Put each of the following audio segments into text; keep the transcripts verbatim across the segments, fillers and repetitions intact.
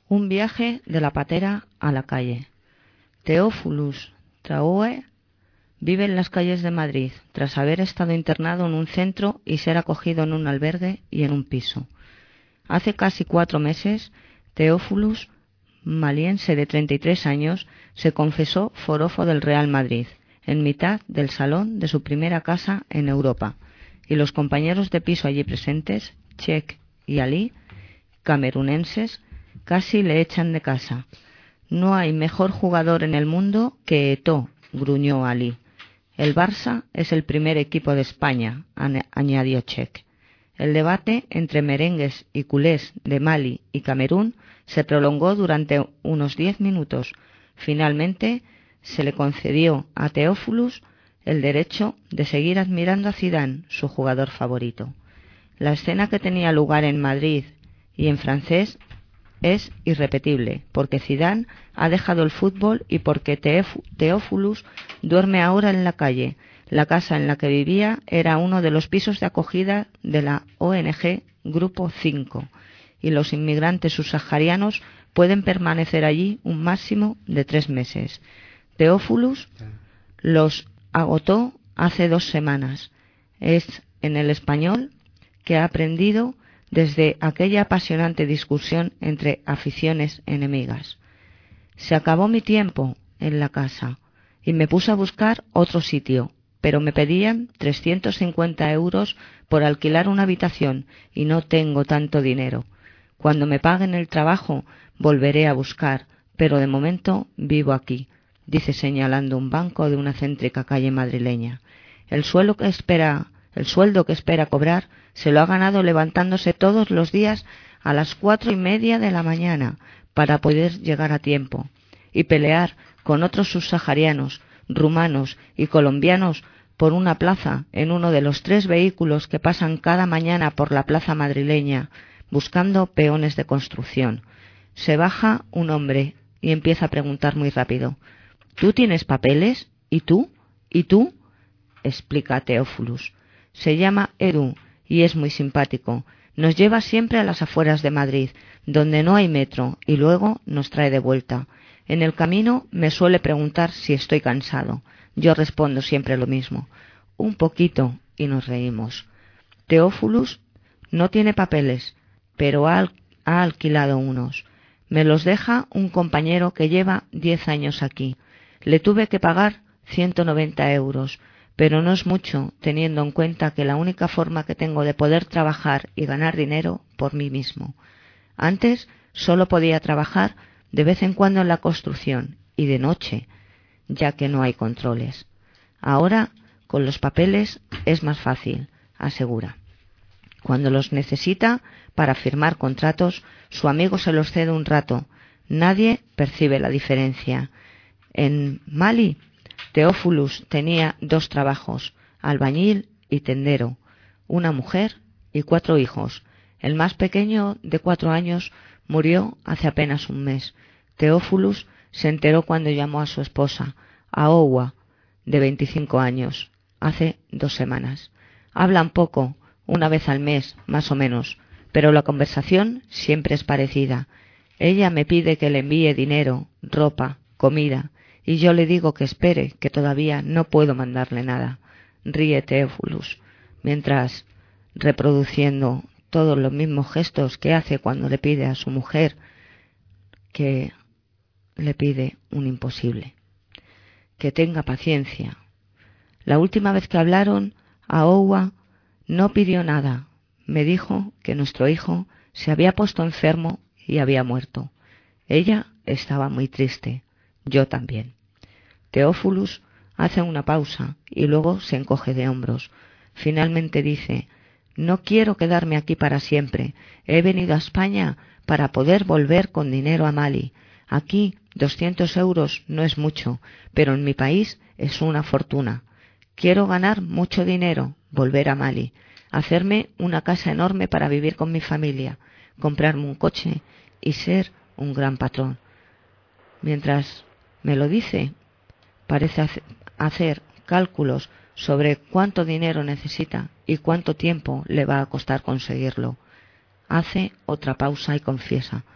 Un viaje de la patera a la calle. Teófilus Traoré vive en las calles de Madrid, tras haber estado internado en un centro y ser acogido en un albergue y en un piso. Hace casi cuatro meses, Teófilus, maliense de treinta y tres años, se confesó forofo del Real Madrid, en mitad del salón de su primera casa en Europa, y los compañeros de piso allí presentes, Cheikh y Ali, camerunenses, casi le echan de casa. No hay mejor jugador en el mundo que Eto'o, gruñó Ali. El Barça es el primer equipo de España, añadió Cheikh. El debate entre merengues y culés de Mali y Camerún se prolongó durante unos diez minutos. Finalmente, se le concedió a Teófilus el derecho de seguir admirando a Zidane, su jugador favorito. La escena que tenía lugar en Madrid y en francés es irrepetible, porque Zidane ha dejado el fútbol y porque Teófilus duerme ahora en la calle. La casa en la que vivía era uno de los pisos de acogida de la O N G Grupo cinco, y los inmigrantes subsaharianos pueden permanecer allí un máximo de tres meses. Teófilus los agotó hace dos semanas. Es en el español que ha aprendido desde aquella apasionante discusión entre aficiones enemigas. Se acabó mi tiempo en la casa y me puse a buscar otro sitio, pero me pedían trescientos cincuenta euros por alquilar una habitación y no tengo tanto dinero. Cuando me paguen el trabajo volveré a buscar, pero de momento vivo aquí, dice señalando un banco de una céntrica calle madrileña. El sueldo que espera, el sueldo que espera cobrar se lo ha ganado levantándose todos los días a las cuatro y media de la mañana para poder llegar a tiempo y pelear con otros subsaharianos, rumanos y colombianos por una plaza en uno de los tres vehículos que pasan cada mañana por la plaza madrileña buscando peones de construcción. Se baja un hombre y empieza a preguntar muy rápido: ¿Tú tienes papeles? ¿Y tú? ¿Y tú? Explica Teófilus. Se llama Edu y es muy simpático. Nos lleva siempre a las afueras de Madrid, donde no hay metro, y luego nos trae de vuelta. En el camino me suele preguntar si estoy cansado. Yo respondo siempre lo mismo: un poquito, y nos reímos. Teófilus no tiene papeles, pero ha, al- ha alquilado unos. Me los deja un compañero que lleva diez años aquí. Le tuve que pagar ciento noventa euros, pero no es mucho, teniendo en cuenta que la única forma que tengo de poder trabajar y ganar dinero por mí mismo. Antes solo podía trabajar de vez en cuando en la construcción y de noche, ya que no hay controles. Ahora, con los papeles es más fácil, asegura. Cuando los necesita para firmar contratos, su amigo se los cede un rato. Nadie percibe la diferencia. En Mali, Teófilus tenía dos trabajos: albañil y tendero, una mujer y cuatro hijos. El más pequeño, de cuatro años, murió hace apenas un mes. Teófilus se enteró cuando llamó a su esposa, Aowa, de veinticinco años, hace dos semanas. Hablan poco, una vez al mes, más o menos, pero la conversación siempre es parecida. Ella me pide que le envíe dinero, ropa, comida, y yo le digo que espere, que todavía no puedo mandarle nada. Ríe Teófilus, mientras reproduciendo todos los mismos gestos que hace cuando le pide a su mujer que le pide un imposible. Que tenga paciencia. La última vez que hablaron, Aowa no pidió nada. Me dijo que nuestro hijo se había puesto enfermo y había muerto. Ella estaba muy triste. Yo también. Teófilus hace una pausa y luego se encoge de hombros. Finalmente dice: no quiero quedarme aquí para siempre. He venido a España para poder volver con dinero a Mali. Aquí doscientos euros no es mucho, pero en mi país es una fortuna. Quiero ganar mucho dinero, volver a Mali, hacerme una casa enorme para vivir con mi familia, comprarme un coche y ser un gran patrón. Mientras me lo dice, parece hacer cálculos sobre cuánto dinero necesita y cuánto tiempo le va a costar conseguirlo. Hace otra pausa y confiesa: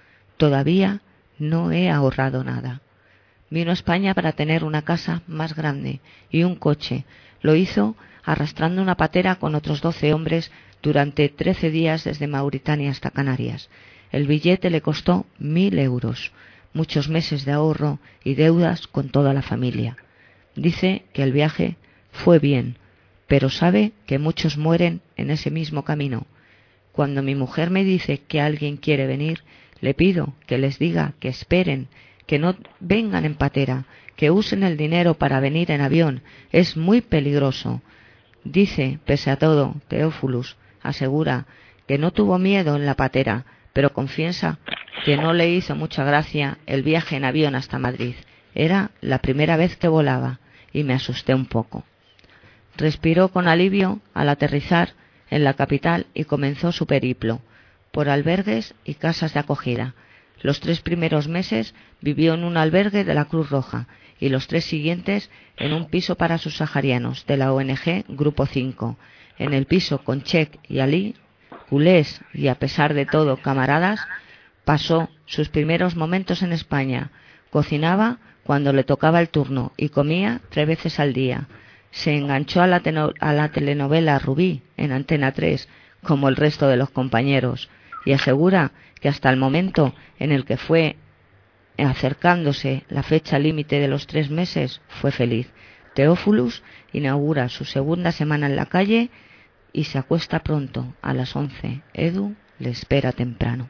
Todavía no he ahorrado nada. Vino a España para tener una casa más grande y un coche. Lo hizo arrastrando una patera con otros doce hombres durante trece días desde Mauritania hasta Canarias. El billete le costó mil euros, muchos meses de ahorro y deudas con toda la familia. Dice que el viaje fue bien, pero sabe que muchos mueren en ese mismo camino. Cuando mi mujer me dice que alguien quiere venir, le pido que les diga que esperen, que no vengan en patera, que usen el dinero para venir en avión. Es muy peligroso. Dice, pese a todo, Teófulus asegura que no tuvo miedo en la patera, pero confiesa que no le hizo mucha gracia el viaje en avión hasta Madrid. Era la primera vez que volaba y me asusté un poco. Respiró con alivio al aterrizar en la capital y comenzó su periplo por albergues y casas de acogida. Los tres primeros meses vivió en un albergue de la Cruz Roja y los tres siguientes en un piso para subsaharianos de la O N G Grupo cinco. En el piso con Chek y Ali, culés y a pesar de todo camaradas, pasó sus primeros momentos en España. Cocinaba cuando le tocaba el turno y comía tres veces al día. Se enganchó a la, a la telenovela Rubí en Antena tres, como el resto de los compañeros, y asegura que hasta el momento en el que fue acercándose la fecha límite de los tres meses, fue feliz. Teófulus inaugura su segunda semana en la calle y se acuesta pronto, a las once. Edu le espera temprano.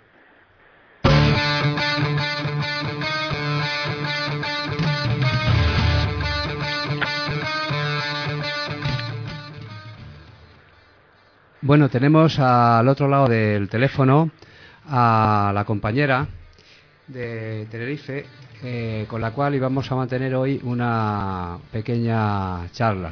Bueno, tenemos al otro lado del teléfono a la compañera de Tenerife, eh, con la cual íbamos a mantener hoy una pequeña charla.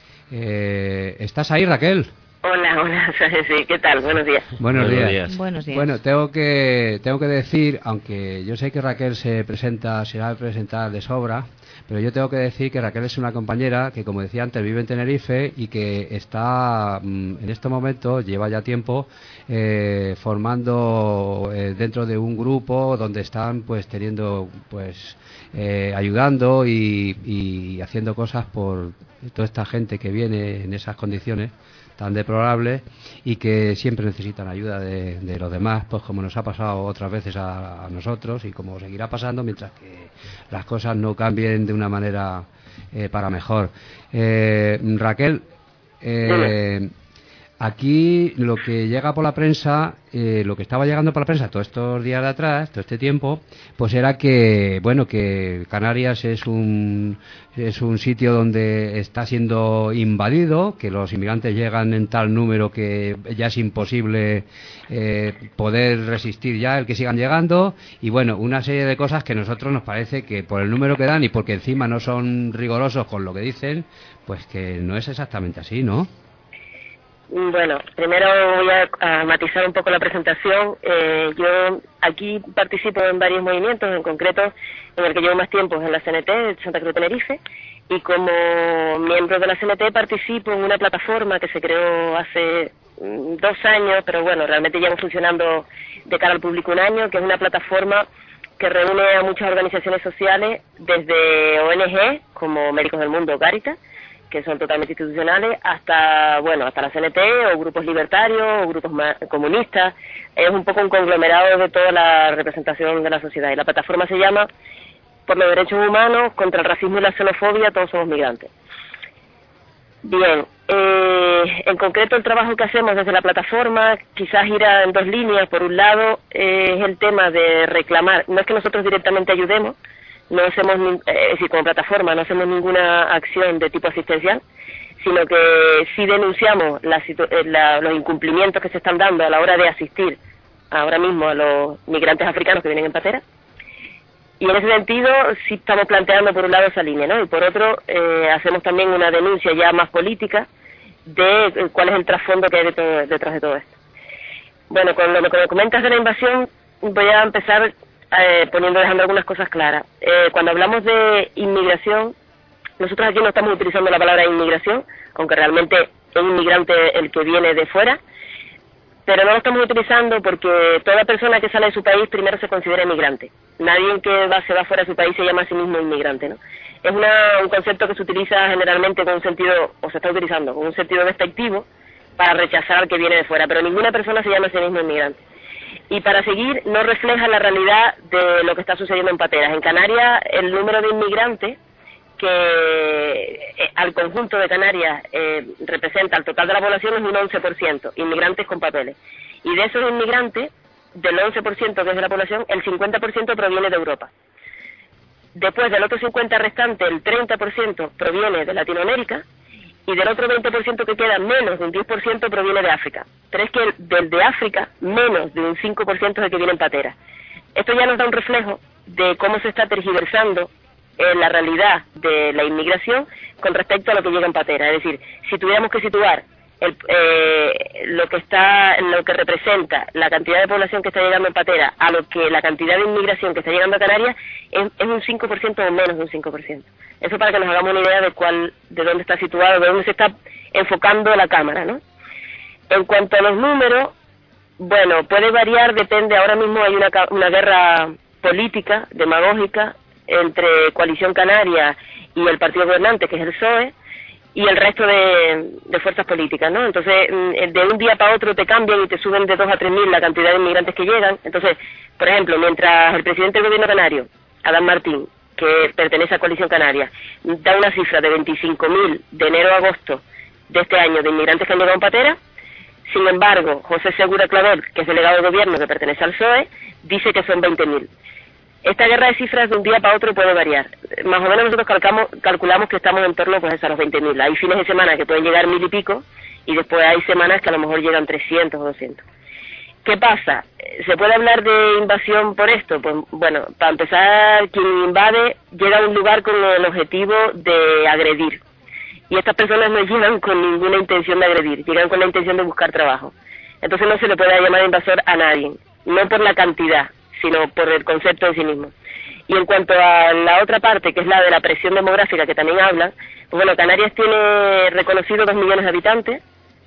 Eh, ¿Estás ahí, Raquel? Hola, hola, sí, ¿qué tal? Buenos días. Buenos, Buenos días. días. Buenos días. Bueno, tengo que tengo que decir, aunque yo sé que Raquel se presenta, se va a presentar de sobra, pero yo tengo que decir que Raquel es una compañera que, como decía antes, vive en Tenerife y que está, en este momento, lleva ya tiempo, eh, formando eh, dentro de un grupo donde están, pues, teniendo, pues, eh, ayudando y, y haciendo cosas por toda esta gente que viene en esas condiciones tan deplorables y que siempre necesitan ayuda de, de los demás, pues como nos ha pasado otras veces a, a nosotros y como seguirá pasando mientras que las cosas no cambien de una manera eh, para mejor. Eh, Raquel, eh, aquí lo que llega por la prensa, eh, lo que estaba llegando por la prensa todos estos días de atrás, todo este tiempo, pues era que, bueno, que Canarias es un es un sitio donde está siendo invadido, que los inmigrantes llegan en tal número que ya es imposible eh, poder resistir ya el que sigan llegando, y bueno, una serie de cosas que a nosotros nos parece que por el número que dan y porque encima no son rigurosos con lo que dicen, pues que no es exactamente así, ¿no? Bueno, primero voy a, a matizar un poco la presentación. Eh, yo aquí participo en varios movimientos, en concreto en el que llevo más tiempo es en la C N T, de Santa Cruz de Tenerife, y como miembro de la C N T participo en una plataforma que se creó hace mm, dos años, pero bueno, realmente llevo funcionando de cara al público un año, que es una plataforma que reúne a muchas organizaciones sociales, desde O N G, como Médicos del Mundo, Cáritas, que son totalmente institucionales, hasta bueno hasta la C N T o grupos libertarios o grupos más comunistas. Es un poco un conglomerado de toda la representación de la sociedad, y la plataforma se llama Por los Derechos Humanos, contra el Racismo y la Xenofobia, todos somos migrantes. Bien, eh, en concreto el trabajo que hacemos desde la plataforma quizás irá en dos líneas. Por un lado eh, es el tema de reclamar, no es que nosotros directamente ayudemos, no hacemos, es decir, como plataforma no hacemos ninguna acción de tipo asistencial, sino que sí denunciamos la, la, los incumplimientos que se están dando a la hora de asistir ahora mismo a los migrantes africanos que vienen en patera, y en ese sentido sí estamos planteando por un lado esa línea, ¿no? Y por otro eh, hacemos también una denuncia ya más política de eh, cuál es el trasfondo que hay de todo, detrás de todo esto. Bueno, con lo que me comentas de la invasión, voy a empezar Eh, poniendo, dejando algunas cosas claras. Eh, cuando hablamos de inmigración, nosotros aquí no estamos utilizando la palabra inmigración, aunque realmente es inmigrante el que viene de fuera, pero no lo estamos utilizando porque toda persona que sale de su país primero se considera inmigrante. Nadie que va, se va fuera de su país se llama a sí mismo inmigrante, ¿no? Es una, un concepto que se utiliza generalmente con un sentido, o se está utilizando con un sentido despectivo para rechazar al que viene de fuera, pero ninguna persona se llama a sí mismo inmigrante. Y para seguir, no refleja la realidad de lo que está sucediendo en Pateras. En Canarias, el número de inmigrantes que eh, al conjunto de Canarias eh, representa al total de la población es un once por ciento, inmigrantes con papeles. Y de esos inmigrantes, del once por ciento que es de la población, el cincuenta por ciento proviene de Europa. Después del otro cincuenta por ciento restante, el treinta por ciento proviene de Latinoamérica, y del otro veinte por ciento que queda, menos de un diez por ciento proviene de África. Pero es que del de África, menos de un cinco por ciento es el que viene en Pateras. Esto ya nos da un reflejo de cómo se está tergiversando eh, la realidad de la inmigración con respecto a lo que llega en Pateras. Es decir, si tuviéramos que situar el, eh, lo que está, lo que representa la cantidad de población que está llegando en Pateras a lo que la cantidad de inmigración que está llegando a Canarias, es, es un cinco por ciento o menos de un cinco por ciento. Eso para que nos hagamos una idea de cuál, de dónde está situado, de dónde se está enfocando la cámara, ¿no? En cuanto a los números, bueno, puede variar, depende. Ahora mismo hay una, una guerra política, demagógica, entre Coalición Canaria y el partido gobernante, que es el P S O E, y el resto de, de fuerzas políticas, ¿no? Entonces, de un día para otro te cambian y te suben de dos a tres mil la cantidad de inmigrantes que llegan. Entonces, por ejemplo, mientras el presidente del gobierno canario, Adán Martín, que pertenece a Coalición Canaria, da una cifra de veinticinco mil de enero a agosto de este año de inmigrantes que han llegado en Pateras, sin embargo, José Segura Clavel, que es delegado de gobierno que pertenece al P S O E, dice que son veinte mil. Esta guerra de cifras de un día para otro puede variar. Más o menos nosotros calcamos, calculamos que estamos en torno pues, a los veinte mil. Hay fines de semana que pueden llegar mil y pico, y después hay semanas que a lo mejor llegan trescientos o doscientos. ¿Qué pasa? ¿Se puede hablar de invasión por esto? Pues bueno, para empezar, quien invade llega a un lugar con el objetivo de agredir. Y estas personas no llegan con ninguna intención de agredir, llegan con la intención de buscar trabajo. Entonces no se le puede llamar invasor a nadie, no por la cantidad, sino por el concepto en sí mismo. Y en cuanto a la otra parte, que es la de la presión demográfica, que también hablan, pues bueno, Canarias tiene reconocido dos millones de habitantes,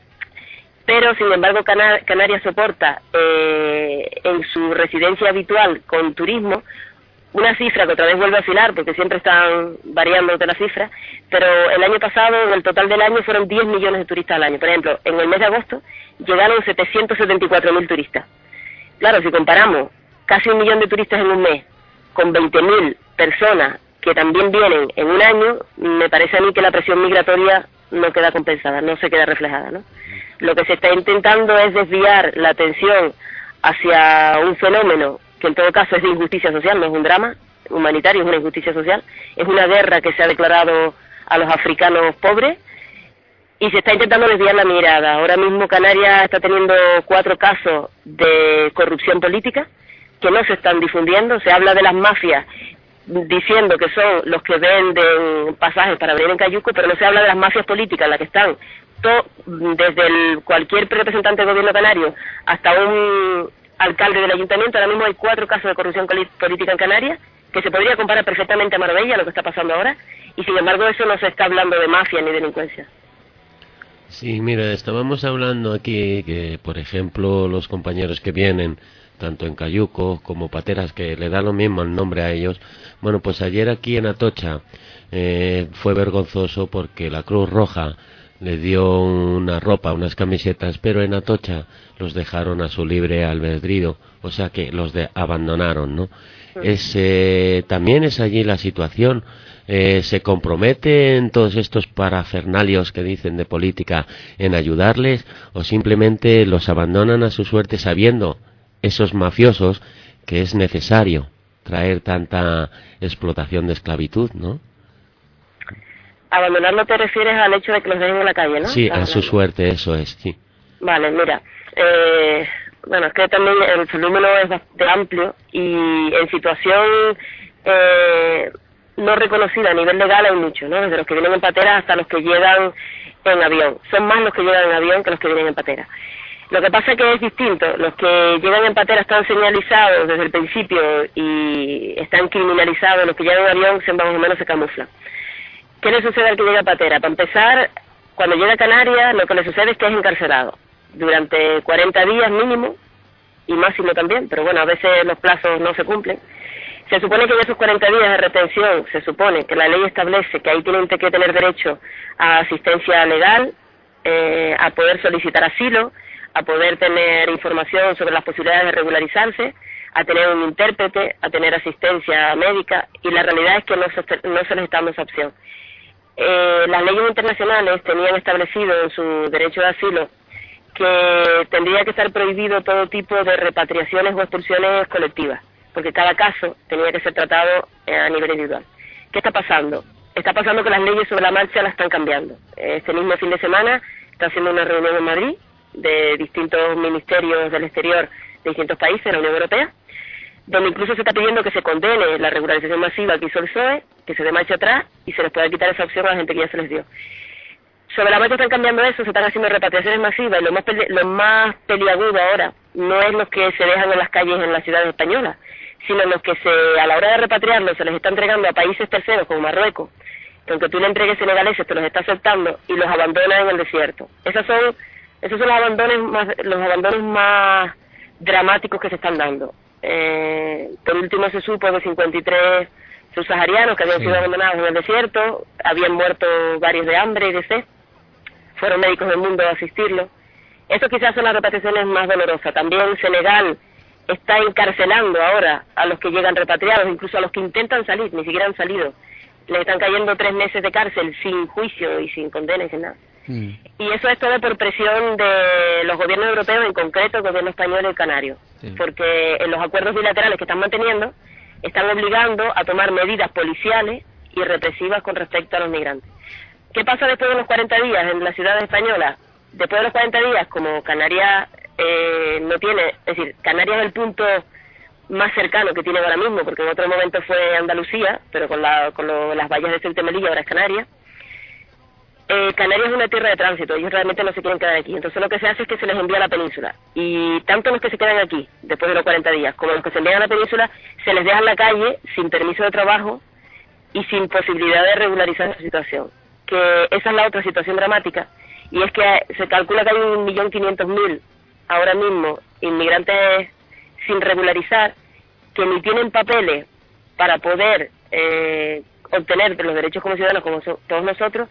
pero sin embargo Canar Canarias soporta eh, en su residencia habitual con turismo una cifra que otra vez vuelve a oscilar porque siempre están variando de la cifra, pero el año pasado, en el total del año, fueron diez millones de turistas al año. Por ejemplo, en el mes de agosto llegaron setecientos setenta y cuatro mil turistas. Claro, si comparamos casi un millón de turistas en un mes con veinte mil personas que también vienen en un año, me parece a mí que la presión migratoria no queda compensada, no se queda reflejada, ¿no? Lo que se está intentando es desviar la atención hacia un fenómeno que en todo caso es de injusticia social, no es un drama humanitario, es una injusticia social, es una guerra que se ha declarado a los africanos pobres, y se está intentando desviar la mirada. Ahora mismo Canarias está teniendo cuatro casos de corrupción política que no se están difundiendo. Se habla de las mafias diciendo que son los que venden pasajes para venir en Cayuco, pero no se habla de las mafias políticas, en las que están todo, desde el, cualquier representante del gobierno canario hasta un alcalde del ayuntamiento. Ahora mismo hay cuatro casos de corrupción política en Canarias, que se podría comparar perfectamente a Marbella, lo que está pasando ahora, y sin embargo eso no se está hablando de mafia ni delincuencia. Sí, mira, estábamos hablando aquí que, por ejemplo, los compañeros que vienen, tanto en Cayuco como Pateras, que le da lo mismo el nombre a ellos. Bueno, pues ayer aquí en Atocha eh, fue vergonzoso porque la Cruz Roja le dio una ropa, unas camisetas, pero en Atocha los dejaron a su libre albedrío, o sea que los de abandonaron, ¿no? Es, eh, también es allí la situación. Eh, ¿Se comprometen todos estos parafernalios que dicen de política en ayudarles, o simplemente los abandonan a su suerte sabiendo esos mafiosos que es necesario traer tanta explotación de esclavitud, ¿no? Abandonar no te refieres al hecho de que los dejen en la calle, ¿no? Sí, a su suerte, eso es, sí. Vale, mira, eh, bueno, es que también el fenómeno es bastante amplio y en situación eh, no reconocida a nivel legal hay muchos, ¿no? Desde los que vienen en patera hasta los que llegan en avión. Son más los que llegan en avión que los que vienen en patera. Lo que pasa es que es distinto. Los que llegan en patera están señalizados desde el principio y están criminalizados. Los que llegan en avión se, más o menos se camuflan. ¿Qué le sucede al que llega a patera? Para empezar, cuando llega a Canarias, lo que le sucede es que es encarcelado. durante cuarenta días mínimo, y máximo también, pero bueno, a veces los plazos no se cumplen. Se supone que en esos cuarenta días de retención, se supone que la ley establece que ahí tienen que tener derecho a asistencia legal, eh, a poder solicitar asilo, a poder tener información sobre las posibilidades de regularizarse, a tener un intérprete, a tener asistencia médica, y la realidad es que no se, no se les está dando esa opción. Eh, las leyes internacionales tenían establecido en su derecho de asilo que tendría que estar prohibido todo tipo de repatriaciones o expulsiones colectivas, porque cada caso tenía que ser tratado eh, a nivel individual. ¿Qué está pasando? Está pasando que las leyes sobre la marcha las están cambiando. Este mismo fin de semana está haciendo una reunión en Madrid de distintos ministerios del exterior de distintos países de la Unión Europea, donde incluso se está pidiendo que se condene la regularización masiva que hizo el P S O E, que se dé marcha atrás y se les pueda quitar esa opción a la gente que ya se les dio. Sobre la marcha están cambiando eso, se están haciendo repatriaciones masivas, y lo más, peli lo más peliagudo ahora no es los que se dejan en las calles en las ciudades españolas, sino los que se, a la hora de repatriarlos se les está entregando a países terceros como Marruecos, que aunque tú le entregues senegaleses te los está aceptando y los abandona en el desierto. Esos son, esos son los abandonos más, los abandonos más dramáticos que se están dando. Eh, por último se supo de cincuenta y tres subsaharianos que habían sí. sido abandonados en el desierto, habían muerto varios de hambre y de sed, fueron médicos del mundo a asistirlos. Eso quizás son las repatriaciones más dolorosas. También Senegal está encarcelando ahora a los que llegan repatriados, incluso a los que intentan salir, ni siquiera han salido. Les están cayendo tres meses de cárcel sin juicio y sin condena y sin nada. Mm. Y eso es todo por presión de los gobiernos europeos, en concreto el gobierno español y el canario, sí. porque en los acuerdos bilaterales que están manteniendo están obligando a tomar medidas policiales y represivas con respecto a los migrantes. ¿Qué pasa después de los cuarenta días en las ciudades españolas? Después de los cuarenta días, como Canarias eh, no tiene, es decir, Canarias es el punto más cercano que tiene ahora mismo, porque en otro momento fue Andalucía, pero con, la, con lo, las vallas de Ceuta y Melilla ahora es Canarias. Eh, Canarias es una tierra de tránsito, ellos realmente no se quieren quedar aquí, entonces lo que se hace es que se les envía a la península, y tanto los que se quedan aquí, después de los cuarenta días, como los que se envían a la península, se les deja en la calle sin permiso de trabajo y sin posibilidad de regularizar su situación, que esa es la otra situación dramática, y es que se calcula que hay un millón quinientos mil ahora mismo inmigrantes sin regularizar, que ni tienen papeles para poder eh, obtener los derechos como ciudadanos, como so todos nosotros,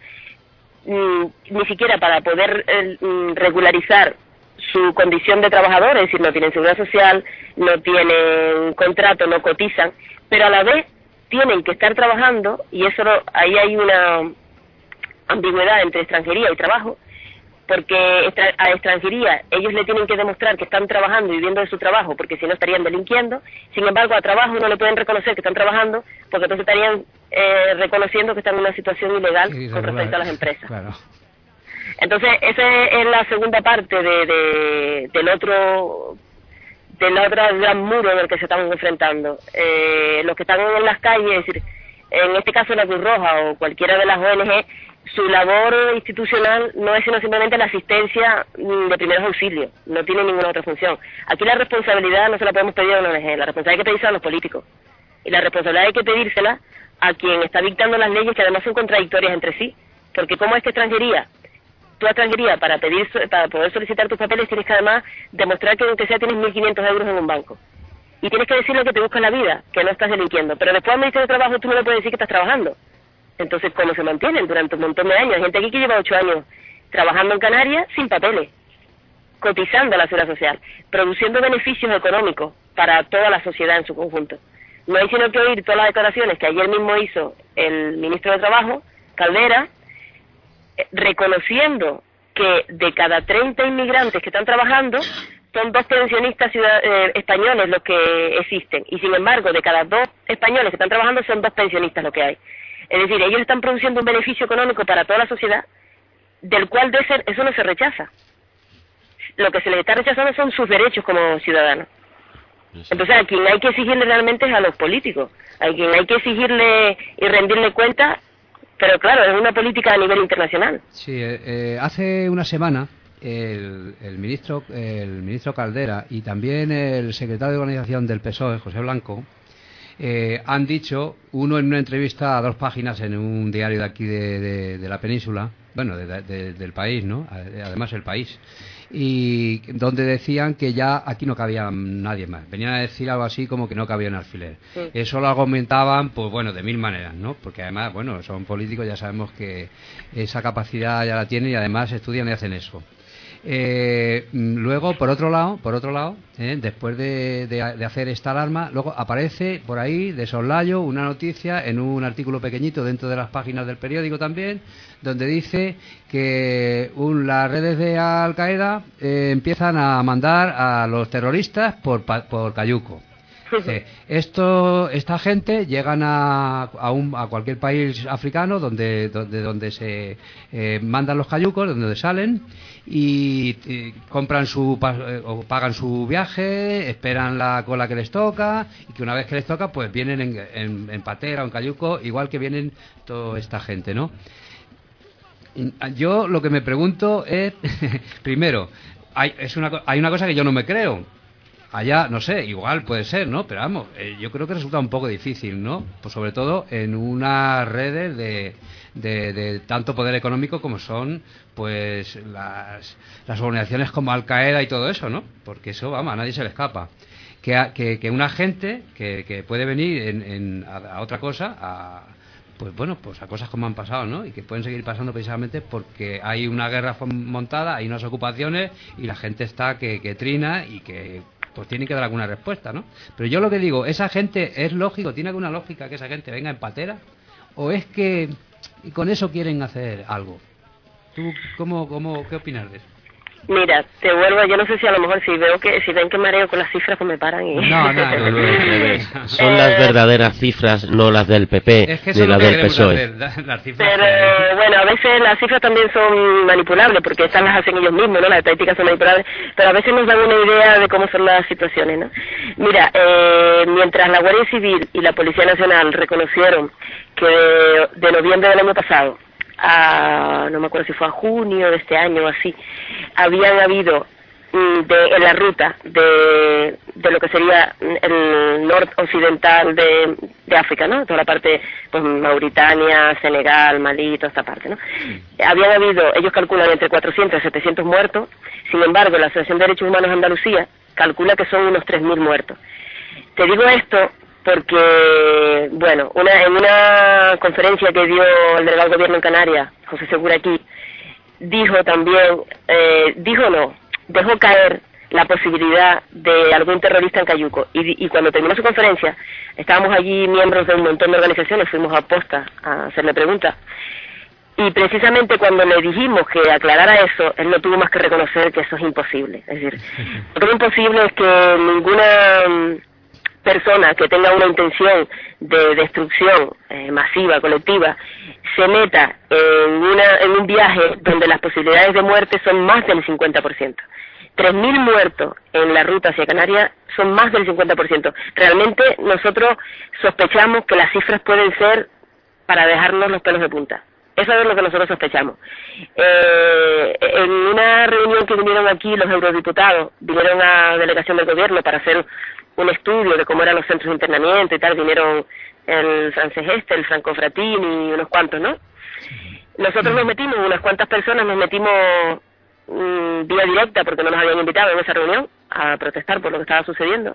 mm, ni siquiera para poder eh, regularizar su condición de trabajador, es decir, no tienen seguridad social, no tienen contrato, no cotizan, pero a la vez tienen que estar trabajando, y eso lo, ahí hay una ambigüedad entre extranjería y trabajo, porque a extranjería ellos le tienen que demostrar que están trabajando y viviendo de su trabajo, porque si no estarían delinquiendo. Sin embargo, a trabajo no le pueden reconocer que están trabajando, porque entonces estarían eh, reconociendo que están en una situación ilegal sí, con respecto a las empresas. Claro. Entonces, esa es la segunda parte de, de, del otro del otro gran muro en el que se están enfrentando. Eh, los que están en las calles, es decir, en este caso la Cruz Roja o cualquiera de las O N G, su labor institucional no es sino simplemente la asistencia de primeros auxilios, no tiene ninguna otra función. Aquí la responsabilidad no se la podemos pedir a una O N G, la responsabilidad hay que pedírsela a los políticos, y la responsabilidad hay que pedírsela a quien está dictando las leyes, que además son contradictorias entre sí, porque ¿cómo es que extranjería? Tú a extranjería, para pedir para poder solicitar tus papeles, tienes que además demostrar que aunque sea tienes mil quinientos euros en un banco, y tienes que decirle que te buscas la vida, que no estás delinquiendo, pero después al Ministerio de Trabajo tú no le puedes decir que estás trabajando. Entonces, ¿cómo se mantienen durante un montón de años? Hay gente aquí que lleva ocho años trabajando en Canarias sin papeles, cotizando a la seguridad social, produciendo beneficios económicos para toda la sociedad en su conjunto. No hay sino que oír todas las declaraciones que ayer mismo hizo el ministro de Trabajo, Caldera, eh, reconociendo que de cada treinta inmigrantes que están trabajando, son dos pensionistas ciudad, eh, españoles los que existen, y sin embargo, de cada dos españoles que están trabajando, son dos pensionistas lo que hay. Es decir, ellos están produciendo un beneficio económico para toda la sociedad, del cual de ser, eso no se rechaza. Lo que se les está rechazando son sus derechos como ciudadanos. Entonces, a quien hay que exigirle realmente es a los políticos, a quien hay que exigirle y rendirle cuenta, pero claro, es una política a nivel internacional. Sí, eh, eh, hace una semana el, el ministro el ministro Caldera y también el secretario de Organización del P S O E, José Blanco, Eh, han dicho, uno en una entrevista a dos páginas en un diario de aquí de, de, de la península, bueno, de, de, del país, ¿no? Además el país. Y donde decían que ya aquí no cabía nadie más. Venían a decir algo así como que no cabía un alfiler. Sí. Eso lo argumentaban, pues bueno, de mil maneras, ¿no? Porque además, bueno, son políticos, ya sabemos que esa capacidad ya la tienen y además estudian y hacen eso. Eh, luego, por otro lado, por otro lado, eh, después de, de, de hacer esta alarma, luego aparece por ahí de soslayo una noticia en un artículo pequeñito dentro de las páginas del periódico también, donde dice que un, las redes de Al Qaeda eh, empiezan a mandar a los terroristas por, por Cayuco. Eh, esto, esta gente llegan a, a, un, a cualquier país africano donde, donde, donde se eh, mandan los cayucos, donde salen y, y compran su eh, o pagan su viaje, esperan la cola que les toca y que una vez que les toca pues vienen en, en, en patera o en cayuco, igual que vienen toda esta gente, ¿no? Y yo lo que me pregunto es primero, hay, es una, hay una cosa que yo no me creo. Allá, no sé, igual puede ser, ¿no? Pero vamos, eh, yo creo que resulta un poco difícil, ¿no? Pues sobre todo en unas redes de, de, de tanto poder económico como son, pues, las, las organizaciones como Al Qaeda y todo eso, ¿no? Porque eso, vamos, a nadie se le escapa. Que, a, que, que una gente que, que puede venir en, en, a, a otra cosa, a, pues bueno, pues a cosas como han pasado, ¿no? Y que pueden seguir pasando precisamente porque hay una guerra montada, hay unas ocupaciones y la gente está que, que trina y que pues tienen que dar alguna respuesta, ¿no? Pero yo lo que digo, ¿esa gente es lógico, tiene alguna lógica que esa gente venga en patera? ¿O es que con eso quieren hacer algo? ¿Tú cómo, cómo, qué opinas de eso? Mira, te vuelvo, yo no sé si a lo mejor si veo que si ven que mareo con las cifras pues me paran y... No, no, no, no. Son las verdaderas cifras, no las del P P, es que ni las del P S O E. Hacer, las cifras pero que... bueno, a veces las cifras también son manipulables porque estas las hacen ellos mismos, ¿no? Las estadísticas son manipulables, pero a veces nos dan una idea de cómo son las situaciones, ¿no? Mira, eh, mientras la Guardia Civil y la Policía Nacional reconocieron que de, de noviembre del año pasado a, no me acuerdo si fue a junio de este año o así, habían habido de, en la ruta de, de lo que sería el noroccidental de, de África, ¿no? Toda la parte, pues Mauritania, Senegal, Malí, toda esta parte, ¿no? Habían habido, ellos calculan entre cuatrocientos y setecientos muertos, sin embargo la Asociación de Derechos Humanos de Andalucía calcula que son unos tres mil muertos. Te digo esto porque, bueno, una, en una conferencia que dio el delegado del gobierno en Canarias, José Segura aquí, dijo también, eh, dijo no, dejó caer la posibilidad de algún terrorista en Cayuco. Y, y cuando terminó su conferencia, estábamos allí miembros de un montón de organizaciones, fuimos a posta a hacerle preguntas. Y precisamente cuando le dijimos que aclarara eso, él no tuvo más que reconocer que eso es imposible. Es decir, lo que es imposible es que ninguna persona que tenga una intención de destrucción eh, masiva, colectiva, se meta en, una, en un viaje donde las posibilidades de muerte son más del cincuenta por ciento. tres mil muertos en la ruta hacia Canarias son más del cincuenta por ciento. Realmente nosotros sospechamos que las cifras pueden ser para dejarnos los pelos de punta. Eso es lo que nosotros sospechamos. Eh, en una reunión que vinieron aquí los eurodiputados, vinieron a delegación del gobierno para hacer un estudio de cómo eran los centros de internamiento y tal, vinieron el francés este, el Franco Frattini y unos cuantos, ¿no? Nosotros nos metimos, unas cuantas personas nos metimos mmm, vía directa porque no nos habían invitado en esa reunión a protestar por lo que estaba sucediendo.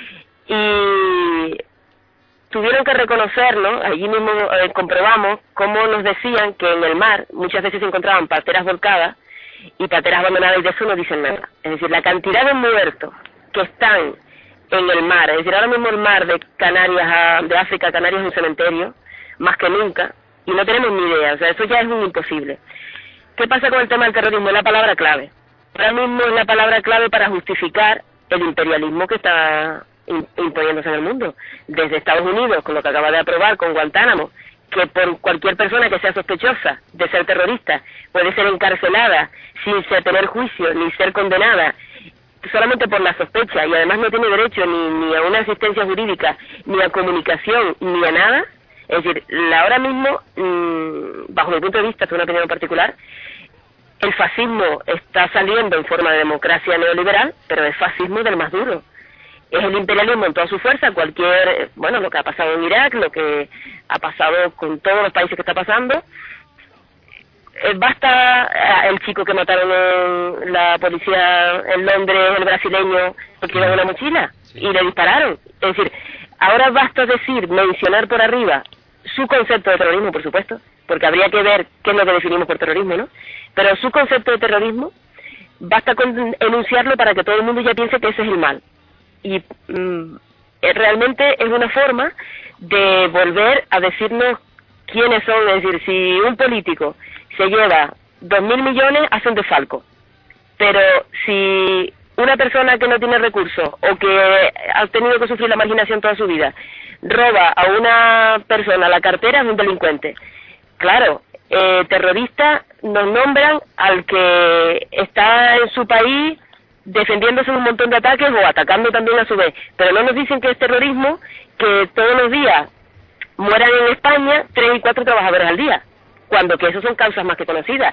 Y tuvieron que reconocerlo, allí mismo eh, comprobamos cómo nos decían que en el mar muchas veces se encontraban pateras volcadas y pateras abandonadas y de eso no dicen nada. Es decir, la cantidad de muertos que están en el mar, es decir, ahora mismo el mar de Canarias, a, de África a Canarias es un cementerio, más que nunca, y no tenemos ni idea, o sea, eso ya es un imposible. ¿Qué pasa con el tema del terrorismo? Es la palabra clave. Ahora mismo es la palabra clave para justificar el imperialismo que está imponiéndose en el mundo, desde Estados Unidos, con lo que acaba de aprobar con Guantánamo, que por cualquier persona que sea sospechosa de ser terrorista puede ser encarcelada sin ser, tener juicio ni ser condenada, solamente por la sospecha, y además no tiene derecho ni, ni a una asistencia jurídica, ni a comunicación, ni a nada. Es decir, la, ahora mismo, mmm, bajo mi punto de vista, es una opinión particular, el fascismo está saliendo en forma de democracia neoliberal, pero es fascismo del más duro. Es el imperialismo en toda su fuerza, cualquier, bueno, lo que ha pasado en Irak, lo que ha pasado con todos los países que está pasando, eh, basta eh, el chico que mataron en la policía en Londres, el brasileño, porque iba en una mochila sí. y le dispararon. Es decir, ahora basta decir, mencionar por arriba su concepto de terrorismo, por supuesto, porque habría que ver qué es lo que definimos por terrorismo, ¿no? Pero su concepto de terrorismo, basta con enunciarlo para que todo el mundo ya piense que ese es el mal. Y mm, realmente es una forma de volver a decirnos quiénes son. Es decir, si un político se lleva dos mil millones, hace un desfalco. Pero si una persona que no tiene recursos o que ha tenido que sufrir la marginación toda su vida roba a una persona la cartera, es un delincuente. Claro, eh, terrorista nos nombran al que está en su país defendiéndose de un montón de ataques o atacando también a su vez, pero no nos dicen que es terrorismo que todos los días mueran en España tres y cuatro trabajadores al día, cuando que eso son causas más que conocidas.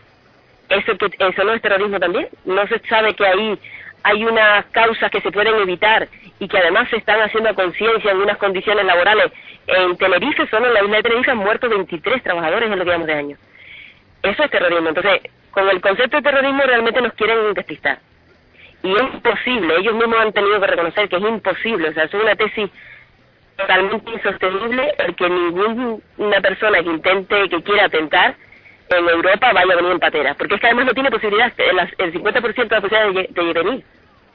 Eso, que, eso no es terrorismo también. No se sabe que ahí hay unas causas que se pueden evitar y que además se están haciendo a conciencia en unas condiciones laborales. En Tenerife, solo en la isla de Tenerife, han muerto veintitrés trabajadores en lo que llevamos de año. Eso es terrorismo. Entonces, con el concepto de terrorismo realmente nos quieren despistar. Y es imposible, ellos mismos han tenido que reconocer que es imposible. O sea, es una tesis totalmente insostenible el que ninguna persona que intente, que quiera atentar en Europa vaya a venir en patera, porque es que además no tiene posibilidad, el, el cincuenta por ciento de la posibilidad de, de venir.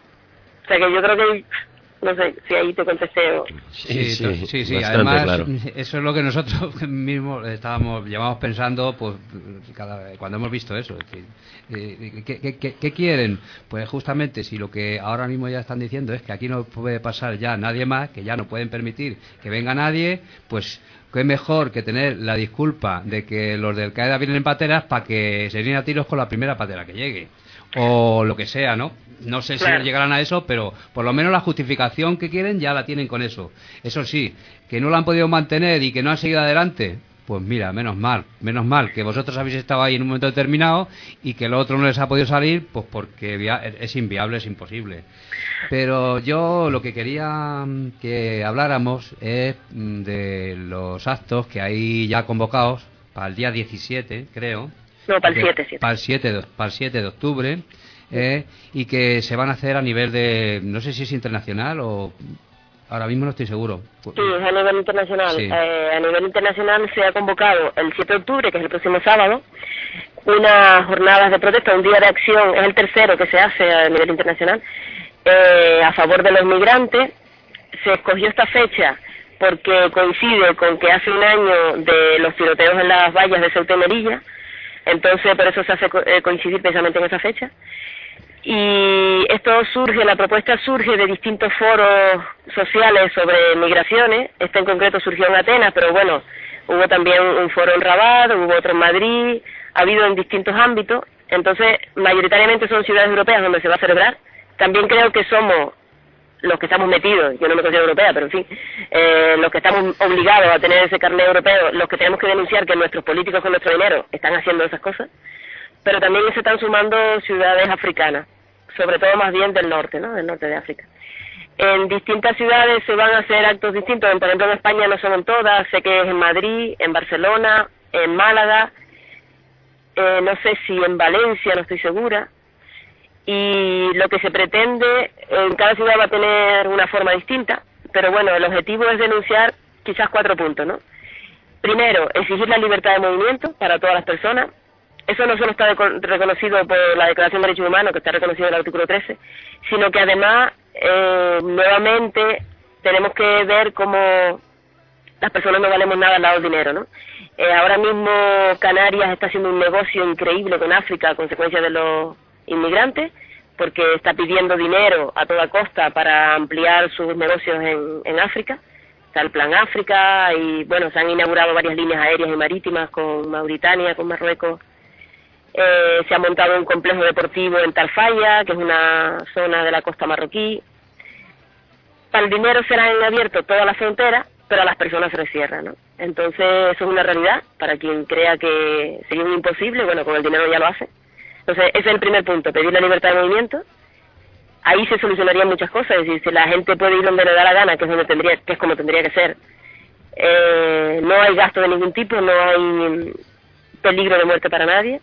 O sea que yo creo que, no sé si ahí te contesté o... Sí, sí, sí, sí, sí. Bastante, Además, claro. Eso es lo que nosotros mismos estábamos, llevamos pensando pues cada, cuando hemos visto eso. Es decir, eh, ¿qué, qué, qué, ¿Qué quieren? Pues justamente si lo que ahora mismo ya están diciendo es que aquí no puede pasar ya nadie más, que ya no pueden permitir que venga nadie, pues qué mejor que tener la disculpa de que los del Al-Qaeda vienen en pateras para que se den a tiros con la primera patera que llegue. O lo que sea, ¿no? No sé Claro. si llegarán a eso, pero por lo menos la justificación que quieren ya la tienen con eso. Eso sí, que no la han podido mantener y que no han seguido adelante, pues mira, menos mal, menos mal que vosotros habéis estado ahí en un momento determinado y que el otro no les ha podido salir, pues porque via- es inviable, es imposible. Pero yo lo que quería mm, que habláramos es mm, de los actos que hay ya convocados para el día diecisiete, creo. No, para el De- siete, siete. Para el siete de, para el siete de octubre, eh, y que se van a hacer a nivel de, no sé si es internacional o ahora mismo no estoy seguro. Sí, es a nivel internacional. Sí. Eh, a nivel internacional se ha convocado el siete de octubre, que es el próximo sábado, unas jornadas de protesta, un día de acción, es el tercero que se hace a nivel internacional, eh, a favor de los migrantes. Se escogió esta fecha porque coincide con que hace un año de los tiroteos en las vallas de Ceuta y Melilla, entonces por eso se hace co- eh, coincidir precisamente en esa fecha. Y esto surge, la propuesta surge de distintos foros sociales sobre migraciones. Este en concreto surgió en Atenas, pero bueno, hubo también un foro en Rabat, hubo otro en Madrid, ha habido en distintos ámbitos. Entonces, mayoritariamente son ciudades europeas donde se va a celebrar. También creo que somos los que estamos metidos, yo no me considero europea, pero en fin, eh, los que estamos obligados a tener ese carnet europeo, los que tenemos que denunciar que nuestros políticos con nuestro dinero están haciendo esas cosas, pero también se están sumando ciudades africanas, sobre todo más bien del norte, ¿no? Del norte de África. En distintas ciudades se van a hacer actos distintos, por ejemplo en España no son en todas, sé que es en Madrid, en Barcelona, en Málaga, eh, no sé si en Valencia, no estoy segura. Y lo que se pretende, en cada ciudad va a tener una forma distinta, pero bueno, el objetivo es denunciar quizás cuatro puntos, ¿no? Primero, exigir la libertad de movimiento para todas las personas. Eso no solo está deco- reconocido por la Declaración de Derechos Humanos, que está reconocido en el artículo trece, sino que además, eh, nuevamente, tenemos que ver cómo las personas no valemos nada al lado del dinero, ¿no? Eh, ahora mismo Canarias está haciendo un negocio increíble con África a consecuencia de los inmigrantes, porque está pidiendo dinero a toda costa para ampliar sus negocios en, en África. Está el Plan África y, bueno, se han inaugurado varias líneas aéreas y marítimas con Mauritania, con Marruecos. Eh, se ha montado un complejo deportivo en Tarfaya, que es una zona de la costa marroquí. Para el dinero serán abiertos todas las fronteras, pero a las personas se les cierra, ¿no? Entonces, eso es una realidad. Para quien crea que sería un imposible, bueno, con el dinero ya lo hace. Entonces, ese es el primer punto, pedir la libertad de movimiento. Ahí se solucionarían muchas cosas, es decir, si la gente puede ir donde le da la gana, que es donde tendría, que es como tendría que ser, eh, no hay gasto de ningún tipo, no hay peligro de muerte para nadie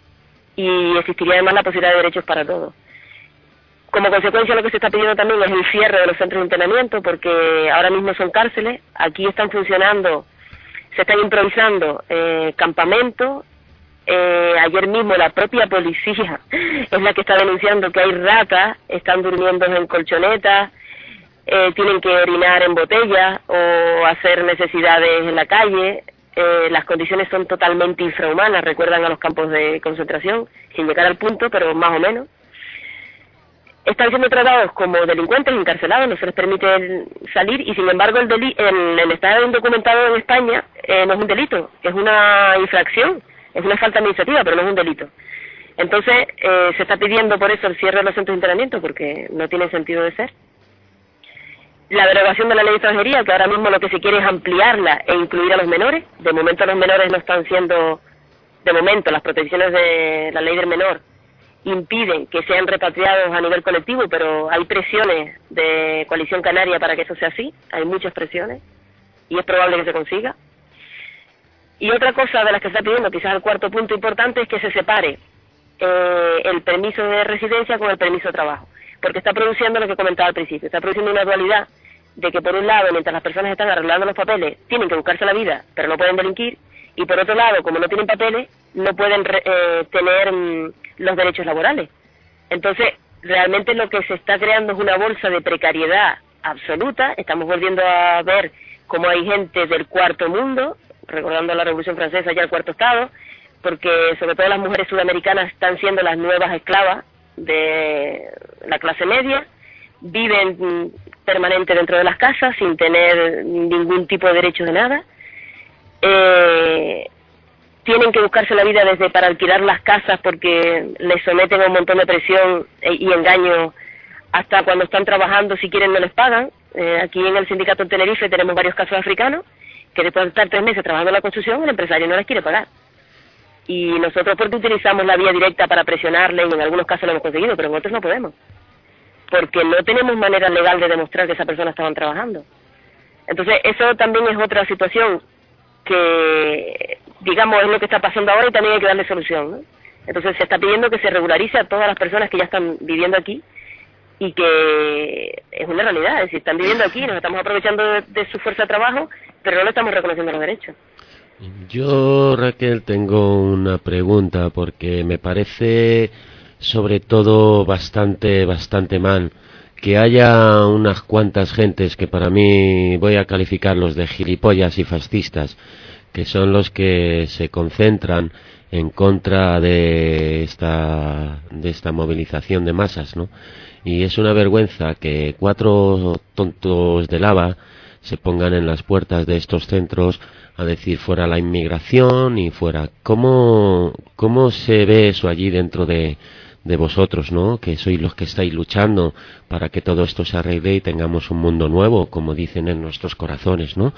y existiría además la posibilidad de derechos para todos. Como consecuencia lo que se está pidiendo también es el cierre de los centros de internamiento, porque ahora mismo son cárceles, aquí están funcionando, se están improvisando eh, campamentos. Eh, ayer mismo la propia policía es la que está denunciando que hay ratas, están durmiendo en colchonetas, eh, tienen que orinar en botellas o hacer necesidades en la calle. Eh, las condiciones son totalmente infrahumanas, recuerdan a los campos de concentración, sin llegar al punto, pero más o menos. Están siendo tratados como delincuentes encarcelados, no se les permite salir y sin embargo el, deli el, el estar indocumentado en España eh, no es un delito, es una infracción, es una falta administrativa, pero no es un delito. Entonces eh, se está pidiendo por eso el cierre de los centros de internamiento porque no tiene sentido de ser. La derogación de la ley de extranjería, que ahora mismo lo que se quiere es ampliarla e incluir a los menores. De momento los menores no están siendo, de momento las protecciones de la ley del menor impiden que sean repatriados a nivel colectivo, pero hay presiones de Coalición Canaria para que eso sea así, hay muchas presiones y es probable que se consiga. Y otra cosa de las que se está pidiendo, quizás el cuarto punto importante, es que se separe eh, el permiso de residencia con el permiso de trabajo, porque está produciendo lo que comentaba al principio, está produciendo una dualidad de que por un lado, mientras las personas están arreglando los papeles, tienen que buscarse la vida, pero no pueden delinquir, y por otro lado, como no tienen papeles, no pueden eh, tener mm, los derechos laborales. Entonces, realmente lo que se está creando es una bolsa de precariedad absoluta. Estamos volviendo a ver cómo hay gente del cuarto mundo, recordando la Revolución Francesa, ya el cuarto estado, porque sobre todo las mujeres sudamericanas están siendo las nuevas esclavas de la clase media, viven mm, permanente dentro de las casas sin tener ningún tipo de derecho de nada. Eh, tienen que buscarse la vida desde para alquilar las casas porque les someten a un montón de presión y engaño hasta cuando están trabajando, si quieren no les pagan. Eh, aquí en el sindicato en Tenerife tenemos varios casos africanos que después de estar tres meses trabajando en la construcción el empresario no les quiere pagar y nosotros porque utilizamos la vía directa para presionarle y en algunos casos lo hemos conseguido, pero en otros no podemos porque no tenemos manera legal de demostrar que esa persona estaban trabajando. Entonces eso también es otra situación que, digamos, es lo que está pasando ahora y también hay que darle solución, ¿no? Entonces se está pidiendo que se regularice a todas las personas que ya están viviendo aquí y que es una realidad, es decir, están viviendo aquí, nos estamos aprovechando de, de su fuerza de trabajo, pero no le estamos reconociendo los derechos. Yo, Raquel, tengo una pregunta porque me parece sobre todo bastante, bastante mal que haya unas cuantas gentes que para mí voy a calificarlos de gilipollas y fascistas, que son los que se concentran en contra de esta, de esta movilización de masas, ¿no? Y es una vergüenza que cuatro tontos de lava se pongan en las puertas de estos centros a decir fuera la inmigración y fuera. ¿Cómo, cómo se ve eso allí dentro de de vosotros, ¿no? Que sois los que estáis luchando para que todo esto se arregle y tengamos un mundo nuevo, como dicen en nuestros corazones, ¿no?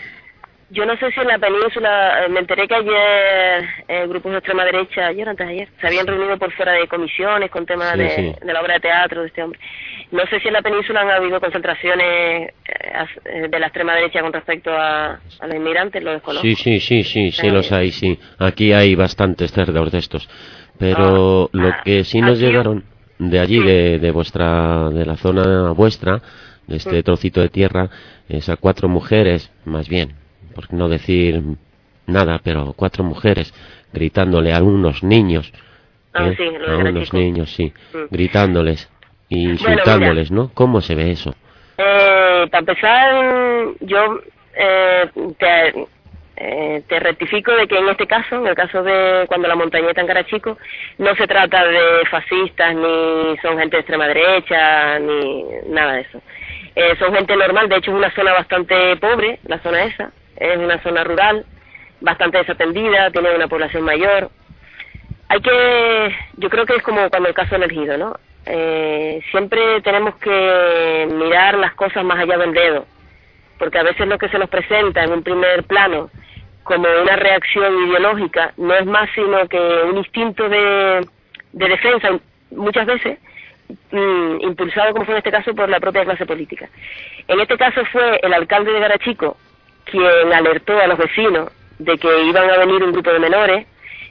Yo no sé si en la península, me enteré que ayer eh, grupos de extrema derecha, ayer antes de ayer, se habían reunido por fuera de comisiones con temas sí, de, sí. de la obra de teatro de este hombre. No sé si en la península han habido concentraciones eh, de la extrema derecha con respecto a, a los inmigrantes, lo desconozco. Sí, sí, sí, sí, sí, los hay, sí. Aquí hay bastantes cerdos de estos. Pero ah, lo que sí nos llegaron de allí, sí. de, de vuestra, de la zona vuestra, de este sí. trocito de tierra, es a cuatro mujeres, más bien, por no decir nada, pero cuatro mujeres gritándole a unos niños, ah, ¿eh? sí, a unos chico. niños, sí, sí, gritándoles e insultándoles, bueno, ¿no? ¿Cómo se ve eso? Eh, para empezar, yo eh, te... Eh, te rectifico de que en este caso, en el caso de cuando la montañeta en Carachico, no se trata de fascistas, ni son gente de extrema derecha, ni nada de eso. Eh, son gente normal, de hecho es una zona bastante pobre, la zona esa, es una zona rural, bastante desatendida, tiene una población mayor. Hay que, yo creo que es como cuando el caso elegido, ¿no? Eh, siempre tenemos que mirar las cosas más allá del dedo, porque a veces lo que se nos presenta en un primer plano como una reacción ideológica no es más sino que un instinto de, de defensa, muchas veces mmm, impulsado, como fue en este caso, por la propia clase política. En este caso fue el alcalde de Garachico quien alertó a los vecinos de que iban a venir un grupo de menores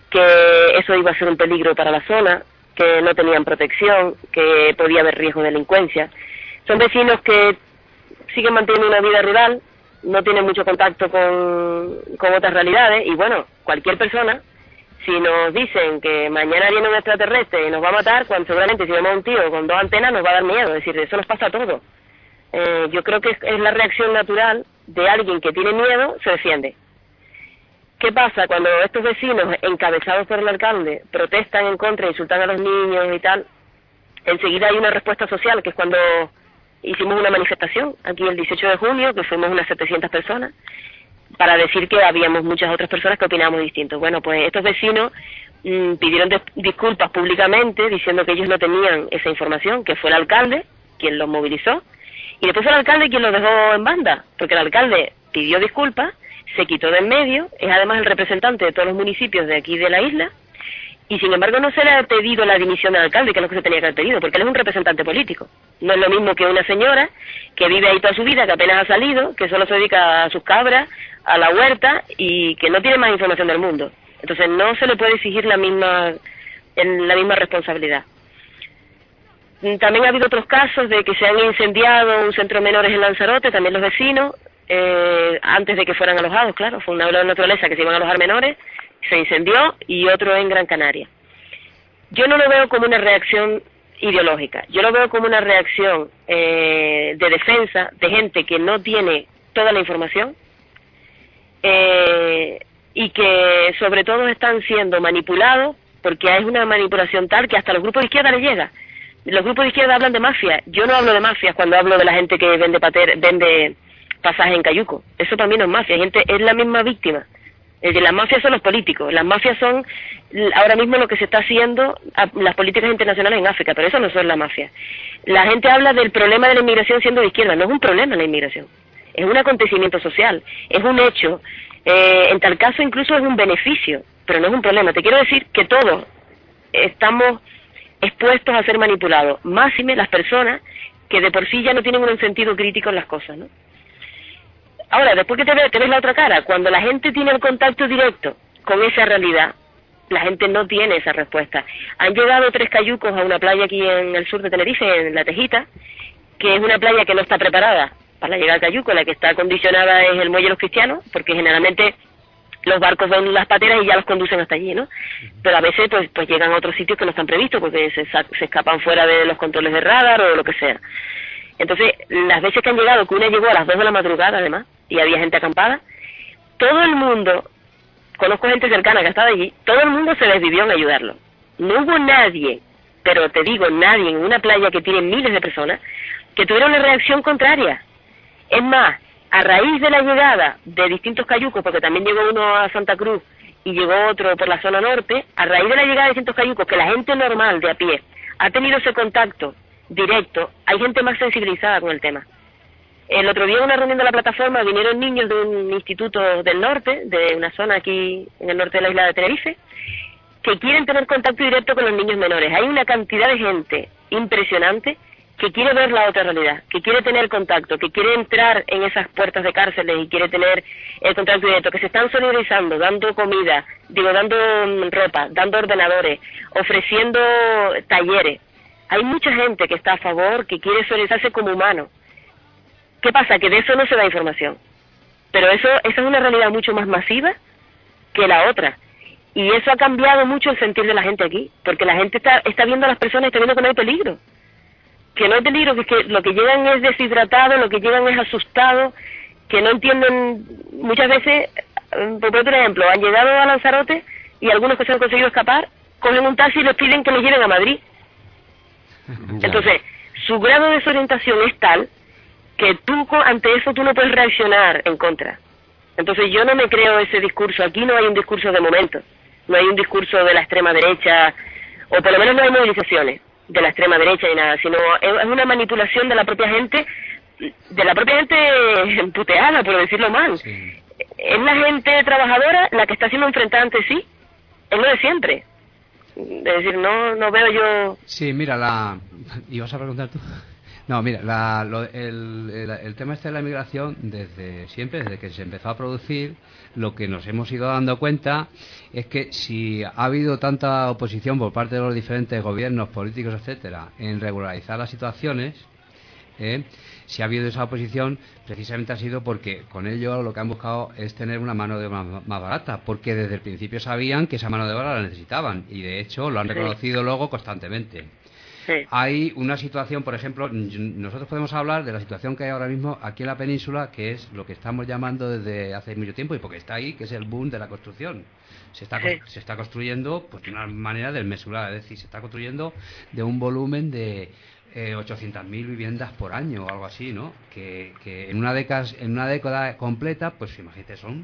que eso iba a ser un peligro para la zona, que no tenían protección, que podía haber riesgo de delincuencia. Son vecinos que siguen manteniendo una vida rural, no tienen mucho contacto con, con otras realidades, y bueno, cualquier persona, si nos dicen que mañana viene un extraterrestre y nos va a matar, cuando seguramente si vemos a un tío con dos antenas nos va a dar miedo, es decir, eso nos pasa a todos. Eh, yo creo que es, es la reacción natural de alguien que tiene miedo, se defiende. ¿Qué pasa? Cuando estos vecinos, encabezados por el alcalde, protestan en contra, insultan a los niños y tal, enseguida hay una respuesta social, que es cuando hicimos una manifestación aquí el dieciocho de junio, que fuimos unas setecientas personas, para decir que habíamos muchas otras personas que opinábamos distinto. Bueno, pues estos vecinos mmm, pidieron disculpas públicamente, diciendo que ellos no tenían esa información, que fue el alcalde quien los movilizó, y después fue el alcalde quien los dejó en banda, porque el alcalde pidió disculpas, se quitó de en medio, es además el representante de todos los municipios de aquí de la isla, y sin embargo no se le ha pedido la dimisión del alcalde, que es lo que se tenía que haber pedido, porque él es un representante político. No es lo mismo que una señora que vive ahí toda su vida, que apenas ha salido, que solo se dedica a sus cabras, a la huerta, y que no tiene más información del mundo. Entonces no se le puede exigir la misma, la misma responsabilidad. También ha habido otros casos de que se han incendiado un centro de menores en Lanzarote, también los vecinos, eh, antes de que fueran alojados, claro, fue una obra de naturaleza que se iban a alojar menores, se incendió, y otro en Gran Canaria. Yo no lo veo como una reacción ideológica, yo lo veo como una reacción eh, de defensa de gente que no tiene toda la información, eh, y que sobre todo están siendo manipulados, porque es una manipulación tal que hasta los grupos de izquierda les llega. Los grupos de izquierda hablan de mafia, yo no hablo de mafias cuando hablo de la gente que vende pater, vende pasajes en Cayuco, eso para mí no es mafia, gente es la misma víctima. Es decir, las mafias son los políticos, las mafias son ahora mismo lo que se está haciendo, las políticas internacionales en África, pero eso no son la mafia. La gente habla del problema de la inmigración siendo de izquierda, no es un problema la inmigración, es un acontecimiento social, es un hecho, eh, en tal caso incluso es un beneficio, pero no es un problema. Te quiero decir que todos estamos expuestos a ser manipulados, máxime las personas que de por sí ya no tienen un sentido crítico en las cosas, ¿no? Ahora, después que te ves, te ves la otra cara, cuando la gente tiene el contacto directo con esa realidad, la gente no tiene esa respuesta. Han llegado tres cayucos a una playa aquí en el sur de Tenerife, en La Tejita, que es una playa que no está preparada para llegar al cayuco, la que está acondicionada es el muelle de los cristianos, porque generalmente los barcos ven las pateras y ya los conducen hasta allí, ¿no? Pero a veces pues pues llegan a otros sitios que no están previstos, porque se, se escapan fuera de los controles de radar o lo que sea. Entonces, las veces que han llegado, que una llegó a las dos de la madrugada además, y había gente acampada, todo el mundo, conozco gente cercana que ha estado allí, todo el mundo se desvivió en ayudarlo. No hubo nadie, pero te digo, nadie en una playa que tiene miles de personas, que tuviera una reacción contraria. Es más, a raíz de la llegada de distintos cayucos, porque también llegó uno a Santa Cruz y llegó otro por la zona norte, a raíz de la llegada de distintos cayucos, que la gente normal de a pie ha tenido ese contacto directo, hay gente más sensibilizada con el tema. El otro día en una reunión de la plataforma vinieron niños de un instituto del norte, de una zona aquí en el norte de la isla de Tenerife, que quieren tener contacto directo con los niños menores. Hay una cantidad de gente impresionante que quiere ver la otra realidad, que quiere tener contacto, que quiere entrar en esas puertas de cárceles y quiere tener el contacto directo, que se están solidarizando, dando comida, digo, dando ropa, dando ordenadores, ofreciendo talleres. Hay mucha gente que está a favor, que quiere solidarizarse como humano. ¿Qué pasa? Que de eso no se da información. Pero eso, esa es una realidad mucho más masiva que la otra. Y eso ha cambiado mucho el sentir de la gente aquí, porque la gente está, está viendo a las personas y está viendo que no hay peligro. Que no hay peligro, que, que lo que llegan es deshidratado, lo que llegan es asustado, que no entienden, muchas veces, por otro ejemplo, han llegado a Lanzarote y algunos que se han conseguido escapar, cogen un taxi y les piden que los lleven a Madrid. Entonces, su grado de desorientación es tal que tú ante eso tú no puedes reaccionar en contra. Entonces yo no me creo ese discurso. Aquí no hay un discurso de momento, no hay un discurso de la extrema derecha, o por lo menos no hay movilizaciones de la extrema derecha ni nada, sino es una manipulación de la propia gente, de la propia gente puteada, por decirlo mal. Sí. Es la gente trabajadora la que está siendo enfrentada ante sí, es lo de siempre. Es decir, no no veo yo... Sí, mira, la... ¿ibas a preguntar tú? No, mira, la, lo, el, el, el tema este de la inmigración, desde siempre, desde que se empezó a producir, lo que nos hemos ido dando cuenta es que si ha habido tanta oposición por parte de los diferentes gobiernos, políticos, etcétera, en regularizar las situaciones, ¿eh? si ha habido esa oposición, precisamente ha sido porque con ello lo que han buscado es tener una mano de obra más, más barata, porque desde el principio sabían que esa mano de obra la necesitaban y de hecho lo han reconocido sí. luego constantemente. Sí. Hay una situación, por ejemplo, nosotros podemos hablar de la situación que hay ahora mismo aquí en la península, que es lo que estamos llamando desde hace mucho tiempo y porque está ahí, que es el boom de la construcción. Se está, sí. se está construyendo pues de una manera desmesurada, es decir, se está construyendo de un volumen de eh, ochocientas mil viviendas por año o algo así, ¿no? Que, que en una década en una década completa, pues imagínate, son,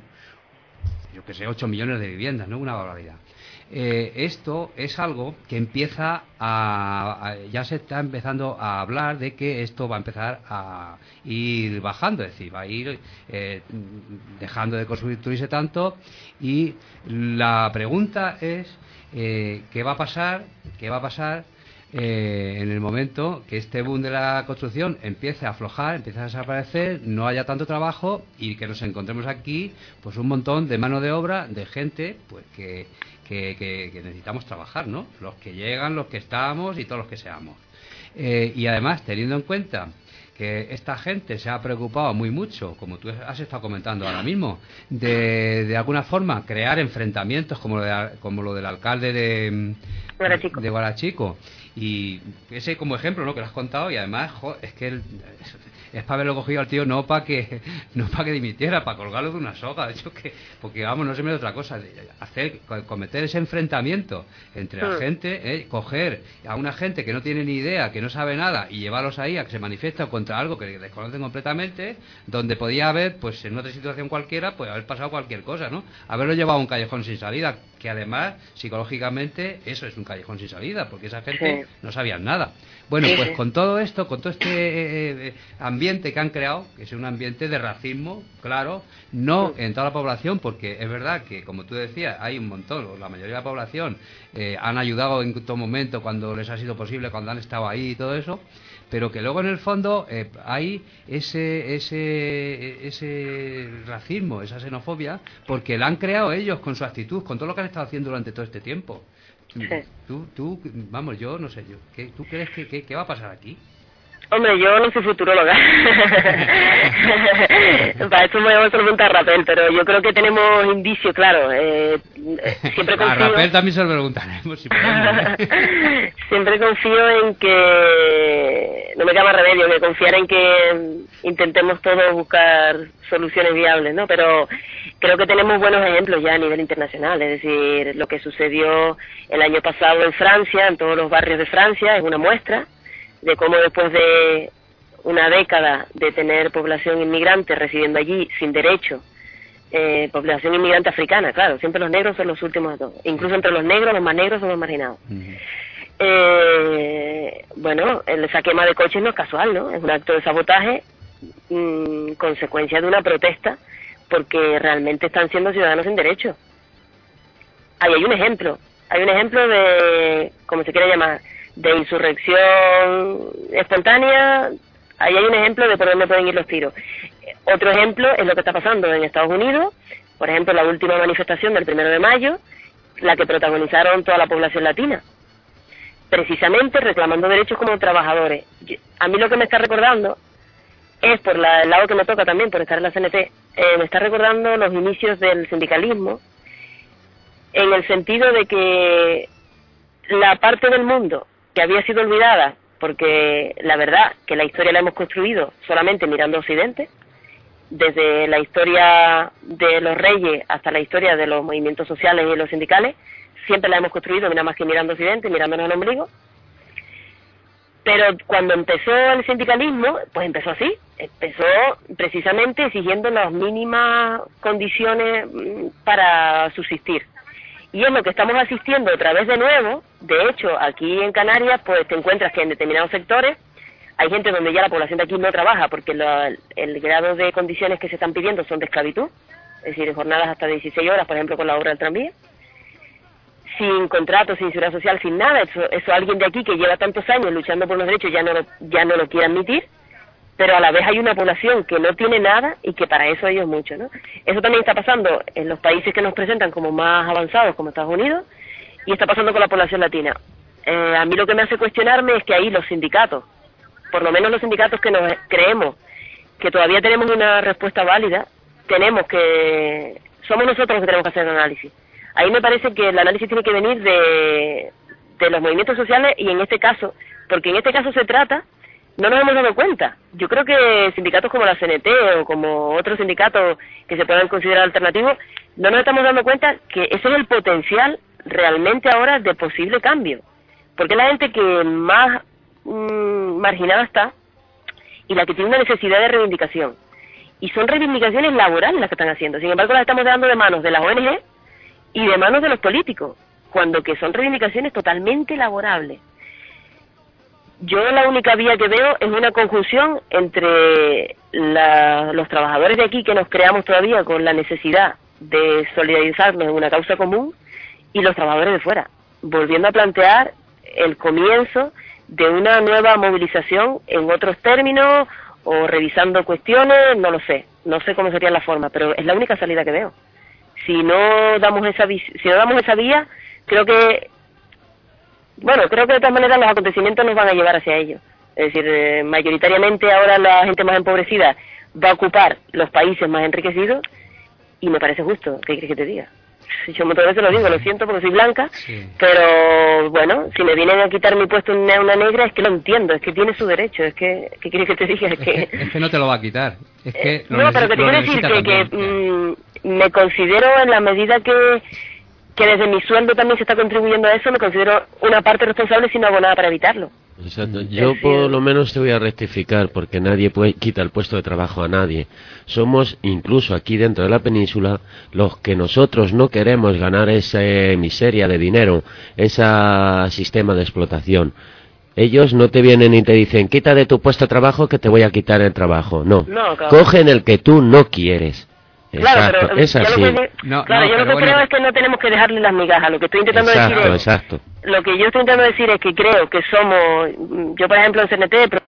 yo que sé, ocho millones de viviendas, ¿no? Una barbaridad. Eh, esto es algo que empieza a, a ya se está empezando a hablar de que esto va a empezar a ir bajando, es decir, va a ir eh, dejando de construirse tanto y la pregunta es eh, ¿qué va a pasar? ¿Qué va a pasar? Eh, en el momento que este boom de la construcción empiece a aflojar, empiece a desaparecer, no haya tanto trabajo y que nos encontremos aquí pues un montón de mano de obra de gente pues que, que, que, que necesitamos trabajar, ¿no? Los que llegan, los que estamos y todos los que seamos. Eh, y además, teniendo en cuenta que esta gente se ha preocupado muy mucho, como tú has estado comentando ahora mismo, de, de alguna forma crear enfrentamientos como lo, de, como lo del alcalde de Guarachico. de Guarachico. Y ese como ejemplo, ¿no?, que lo has contado, y además, jo, es que el, es, es para haberlo cogido al tío no para que no para que dimitiera, para colgarlo de una soga, de hecho que, porque vamos, no se me da otra cosa, hacer, cometer ese enfrentamiento entre la gente, eh, coger a una gente que no tiene ni idea, que no sabe nada, y llevarlos ahí a que se manifiesten contra algo que desconocen completamente, donde podía haber, pues en otra situación cualquiera, pues haber pasado cualquier cosa, ¿no? Haberlo llevado a un callejón sin salida, que además, psicológicamente, eso es un callejón sin salida, porque esa gente sí. no sabía nada. Bueno, pues con todo esto, con todo este eh, ambiente que han creado, que es un ambiente de racismo, claro, no en toda la población, porque es verdad que, como tú decías, hay un montón, la mayoría de la población eh, han ayudado en todo momento cuando les ha sido posible, cuando han estado ahí y todo eso, pero que luego en el fondo eh, hay ese ese ese racismo, esa xenofobia, porque la han creado ellos con su actitud, con todo lo que han estado haciendo durante todo este tiempo. Sí. Tú, tú, vamos, yo no sé, yo, ¿qué, ¿tú crees que, que, que va a pasar aquí? Hombre, yo no soy futuróloga. Para eso me voy a preguntar a Rapel, pero yo creo que tenemos indicios, claro. Eh, siempre confío... A Rapel también se lo preguntaremos, si podemos, ¿eh? Siempre confío en que... No me queda más remedio que confiar en que intentemos todos buscar soluciones viables, ¿no? Pero creo que tenemos buenos ejemplos ya a nivel internacional, es decir, lo que sucedió el año pasado en Francia, en todos los barrios de Francia, es una muestra de cómo después de una década de tener población inmigrante residiendo allí sin derecho, eh, población inmigrante africana, claro, siempre los negros son los últimos de todos, incluso entre los negros los más negros son los marginados. Uh-huh. Eh, bueno, esa quema de coches no es casual, ¿no? Es un acto de sabotaje, mmm, consecuencia de una protesta, porque realmente están siendo ciudadanos sin derecho. Ahí hay un ejemplo, hay un ejemplo de, como se quiere llamar, de insurrección espontánea. Ahí hay un ejemplo de por dónde pueden ir los tiros. Otro ejemplo es lo que está pasando en Estados Unidos, por ejemplo, la última manifestación del primero de mayo, la que protagonizaron toda la población latina, precisamente reclamando derechos como trabajadores. A mí lo que me está recordando es, por la, el lado que me toca también, por estar en la C N T, eh, me está recordando los inicios del sindicalismo, en el sentido de que la parte del mundo que había sido olvidada, porque la verdad que la historia la hemos construido solamente mirando a Occidente, desde la historia de los reyes hasta la historia de los movimientos sociales y los sindicales, siempre la hemos construido nada más que mirando a Occidente, mirándonos al ombligo. Pero cuando empezó el sindicalismo, pues empezó así, empezó precisamente exigiendo las mínimas condiciones para subsistir. Y es lo que estamos asistiendo otra vez de nuevo. De hecho, aquí en Canarias, pues te encuentras que en determinados sectores hay gente donde ya la población de aquí no trabaja, porque la, el grado de condiciones que se están pidiendo son de esclavitud, es decir, jornadas hasta dieciséis horas, por ejemplo, con la obra del tranvía. sin contrato, sin seguridad social, sin nada. Eso, eso alguien de aquí que lleva tantos años luchando por los derechos ya no lo, ya no lo quiere admitir, pero a la vez hay una población que no tiene nada y que para eso ellos es mucho, ¿no? Eso también está pasando en los países que nos presentan como más avanzados, como Estados Unidos, y está pasando con la población latina. Eh, a mí lo que me hace cuestionarme es que ahí los sindicatos, por lo menos los sindicatos que nos creemos que todavía tenemos una respuesta válida, tenemos que, somos nosotros los que tenemos que hacer el análisis. Ahí me parece que el análisis tiene que venir de, de los movimientos sociales y en este caso, porque en este caso se trata, no nos hemos dado cuenta. Yo creo que sindicatos como la C N T o como otros sindicatos que se puedan considerar alternativos, no nos estamos dando cuenta que ese es el potencial realmente ahora de posible cambio. Porque es la gente que más mmm, marginada está y la que tiene una necesidad de reivindicación. Y son reivindicaciones laborales las que están haciendo. Sin embargo, las estamos dando de manos de las O N G y de manos de los políticos, cuando que son reivindicaciones totalmente laborables. Yo la única vía que veo es una conjunción entre la, los trabajadores de aquí que nos creamos todavía con la necesidad de solidarizarnos en una causa común y los trabajadores de fuera, volviendo a plantear el comienzo de una nueva movilización en otros términos o revisando cuestiones, no lo sé, no sé cómo sería la forma, pero es la única salida que veo. Si no damos esa si no damos esa vía, creo que bueno, creo que de todas maneras los acontecimientos nos van a llevar hacia ello. Es decir, eh, mayoritariamente ahora la gente más empobrecida va a ocupar los países más enriquecidos y me parece justo. ¿Qué quieres que te diga? Yo muchas veces lo digo, lo siento porque soy blanca, sí. Pero bueno, si me vienen a quitar mi puesto una, una negra es que lo entiendo, es que tiene su derecho, es que, ¿qué quieres que te diga? Es que, es que, es que no te lo va a quitar. Es que eh, no, pero que te quiero decir que, que mm, me considero en la medida que, que desde mi sueldo también se está contribuyendo a eso, me considero una parte responsable si no hago nada para evitarlo. Exacto. Yo por lo menos te voy a rectificar porque nadie puede, quita el puesto de trabajo a nadie. Somos incluso aquí dentro de la península los que nosotros no queremos ganar esa miseria de dinero, ese sistema de explotación. Ellos no te vienen y te dicen quita de tu puesto de trabajo que te voy a quitar el trabajo. No, no claro. Cogen el que tú no quieres. Claro, exacto, pero es así. Yo lo que, no, claro, no, yo lo que bueno. creo es que no tenemos que dejarle las migajas. Lo que estoy intentando exacto, decir es, exacto. Lo que yo estoy intentando decir es que creo que somos, yo por ejemplo en C N T